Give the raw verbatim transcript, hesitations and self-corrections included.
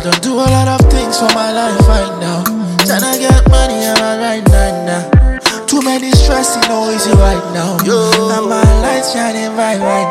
don't do a lot of things for my life right now. Tryna get money and I right now, now. Too many stress, you know, easy right now. Yo, and my lights shining bright right